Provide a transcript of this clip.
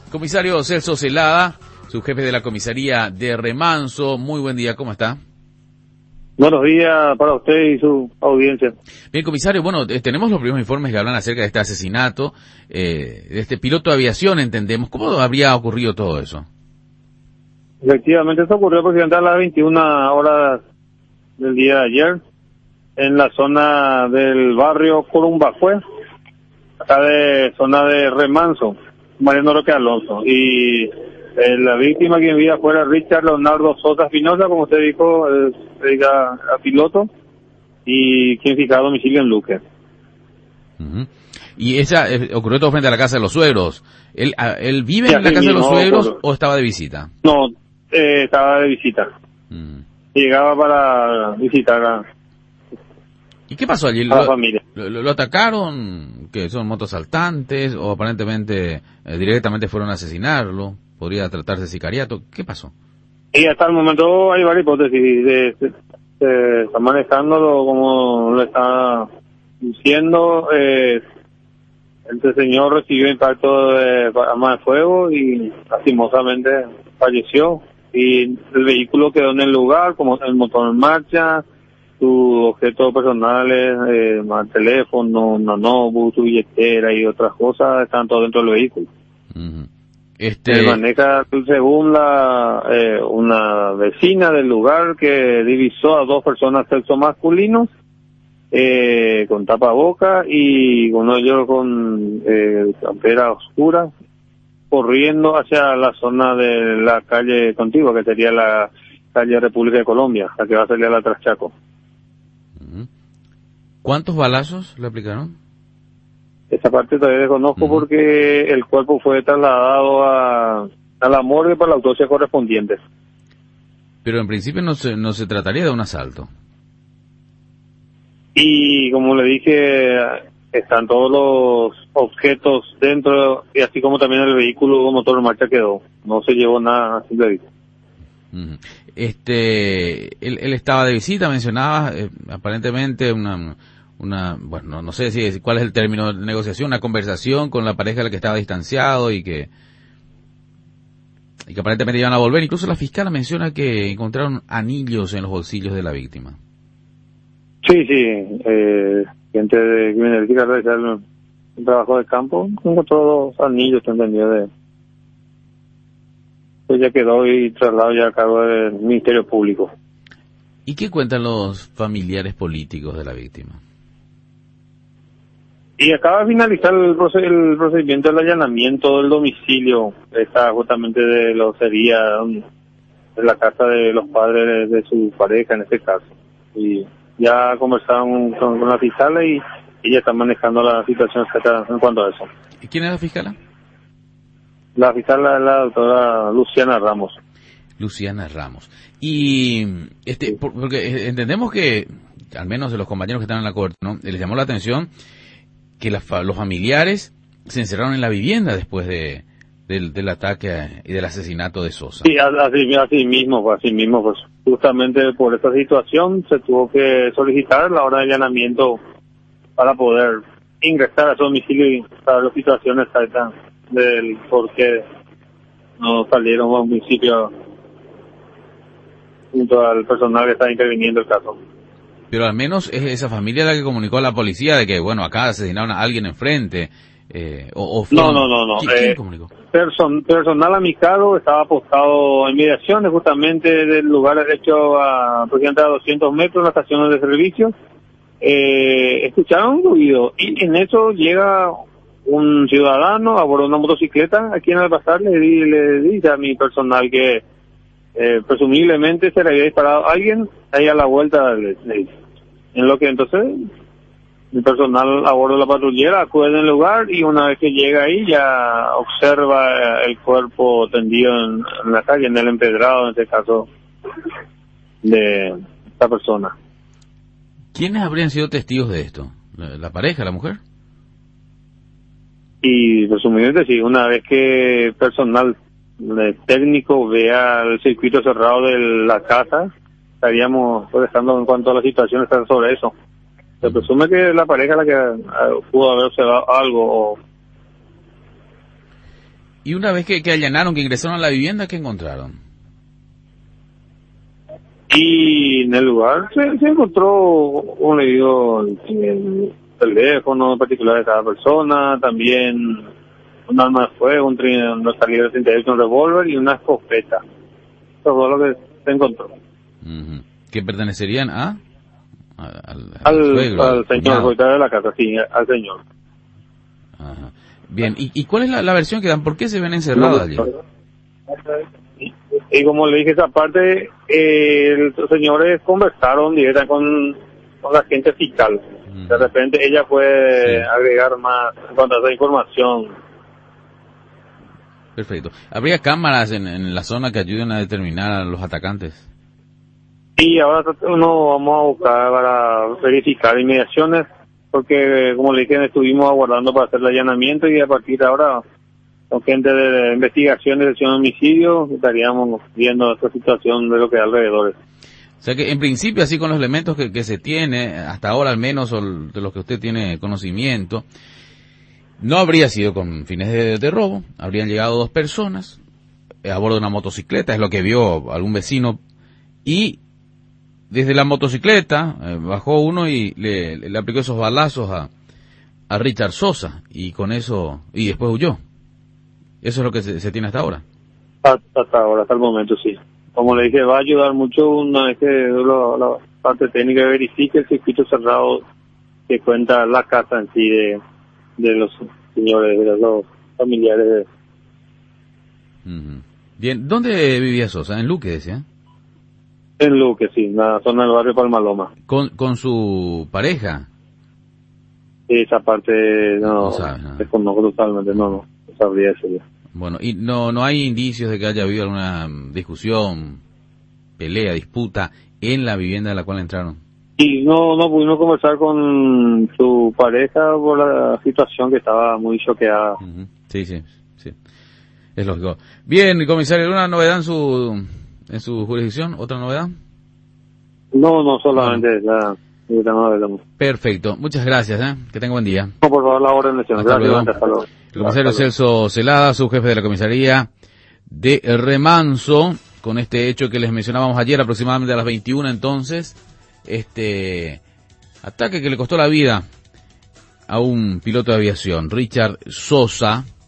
Comisario Celso Celada, subjefe de la comisaría de Remanso, muy buen día, ¿cómo está? Buenos días para usted y su audiencia. Bien, comisario, bueno, tenemos los primeros informes que hablan acerca de este asesinato, de este piloto de aviación, entendemos. ¿Cómo habría ocurrido todo eso? Efectivamente, esto ocurrió aproximadamente a las 21 horas del día de ayer, en la zona del barrio Corumbajue, acá de zona de Remanso, Mariano Roque Alonso. Y la víctima quien vivía fuera Richard Leonardo Sosa Espinosa, como usted dijo, se dedica a piloto, y quien fijaba domicilio en Luque. Uh-huh. Y esa ocurrió todo frente a la casa de los suegros. ¿Él vive Sí, en la casa de los suegros ocurrió. o estaba de visita? No, estaba de visita. Llegaba para visitar a ¿Y qué pasó allí? la familia. ¿Lo atacaron? ¿Que son motosaltantes? ¿O aparentemente directamente fueron a asesinarlo? ¿Podría tratarse de sicariato? ¿Qué pasó? Y hasta el momento hay varias hipótesis. Se está manejándolo como lo está diciendo. Este señor recibió impacto de arma de fuego y lastimosamente falleció. Y el vehículo quedó en el lugar, como el motor en marcha, sus objetos personales, más teléfono, una notebook, su billetera y otras cosas, están todos dentro del vehículo. Uh-huh. Se maneja según una vecina del lugar que divisó a dos personas sexo masculinos con tapaboca y uno de ellos con campera oscura corriendo hacia la zona de la calle contigua, que sería la calle República de Colombia, la que va a salir a la Traschaco. Uh-huh. ¿Cuántos balazos le aplicaron? Esa parte todavía desconozco porque el cuerpo fue trasladado a la morgue para la autopsia correspondiente. Pero en principio no se trataría de un asalto. Y como le dije, están todos los objetos dentro, y así como también el vehículo motor en marcha quedó. No se llevó nada a simple vista. Uh-huh. Él estaba de visita, mencionaba aparentemente bueno, no sé cuál es el término de negociación, una conversación con la pareja de la que estaba distanciado y que aparentemente iban a volver. Incluso la fiscal menciona que encontraron anillos en los bolsillos de la víctima. Sí, gente de criminalística realizar un trabajo de campo, encontró dos anillos, pues ya quedó y trasladado ya a cargo del Ministerio Público. ¿Y qué cuentan los familiares políticos de la víctima? Y acaba de finalizar el procedimiento del allanamiento del domicilio, está justamente de la locería, de la casa de los padres de su pareja en este caso. Y ya conversaron con la fiscal y ella está manejando la situación en cuanto a eso. ¿Y quién es la fiscal? La fiscal es la doctora Luciana Ramos. Luciana Ramos. Y porque entendemos que, al menos de los compañeros que están en la corte, ¿no?, les llamó la atención que los familiares se encerraron en la vivienda después del ataque y del asesinato de Sosa. Sí, así mismo, pues justamente por esta situación se tuvo que solicitar la orden de allanamiento para poder ingresar a su domicilio y saber la situación exacta del por qué no salieron a un municipio junto al personal que está interviniendo el caso. Pero al menos es esa familia la que comunicó a la policía de que, bueno, acá asesinaron a alguien enfrente. No. ¿Quién comunicó? Personal amicado estaba apostado en mediaciones justamente del lugar hecho aproximadamente a 200 metros en las estaciones de servicio. Escucharon un ruido y en eso llega un ciudadano a bordo de una motocicleta aquí en el bazar, le dice a mi personal que presumiblemente se le había disparado a alguien ahí a la vuelta, le dice. En lo que entonces el personal a bordo de la patrullera acude en el lugar y una vez que llega ahí ya observa el cuerpo tendido en la calle, en el empedrado, en este caso, de esta persona. ¿Quiénes habrían sido testigos de esto? ¿La pareja, la mujer? Y presumiblemente sí, una vez que personal técnico vea el circuito cerrado de la casa, estaríamos dejando en cuanto a la situación estar sobre eso. Se presume que la pareja la que pudo haber observado algo. Y una vez que allanaron, que ingresaron a la vivienda, ¿qué encontraron? Y en el lugar se encontró, como le digo, el teléfono particular de cada persona, también un arma de fuego, una salida de 38, un revólver y una escopeta. Eso fue lo que se encontró. Uh-huh. ¿Que pertenecerían al suegro, señor, propietario de la casa, sí, al señor. Ajá. Bien, ¿y cuál es la versión que dan? ¿Por qué se ven encerrados allí? Y como le dije esa parte, los señores conversaron directa con la gente fiscal. De repente ella puede agregar más en cuanto a esa información. Perfecto. ¿Habría cámaras en la zona que ayuden a determinar a los atacantes? Y ahora vamos a buscar para verificar inmediaciones, porque como le dije, estuvimos aguardando para hacer el allanamiento y a partir de ahora, con gente de investigación de sección de homicidio, estaríamos viendo esta situación de lo que hay alrededor. O sea que en principio, así con los elementos que se tiene, hasta ahora al menos, o de los que usted tiene conocimiento, no habría sido con fines de robo, habrían llegado 2 personas a bordo de una motocicleta, es lo que vio algún vecino, y desde la motocicleta bajó uno y le aplicó esos balazos a Richard Sosa, y con eso, y después huyó. Eso es lo que se tiene hasta ahora. Hasta ahora, hasta el momento, sí. Como le dije, va a ayudar mucho una vez que la parte técnica verifique el circuito cerrado que cuenta la casa en sí de los señores, de los familiares. Uh-huh. Bien, ¿dónde vivía Sosa? En Luque, decía. En Luque, sí, en la zona del barrio Palmaloma. ¿Con su pareja? Esa parte no sabe, no. Desconozco totalmente, no sabría decirlo. Bueno, y no hay indicios de que haya habido alguna discusión, pelea, disputa en la vivienda en la cual entraron. Y no pudimos conversar con su pareja por la situación, que estaba muy choqueada. Uh-huh. Sí, es lógico. Bien, comisario, ¿alguna novedad en su jurisdicción? ¿Otra novedad? No, solamente esa. Perfecto, muchas gracias, que tenga buen día. No, por favor, la orden de señor. Gracias, hasta luego. El comisario Celso Celada, subjefe de la comisaría de Remanso, con este hecho que les mencionábamos ayer, aproximadamente a las 21 entonces, ataque que le costó la vida a un piloto de aviación, Richard Sosa,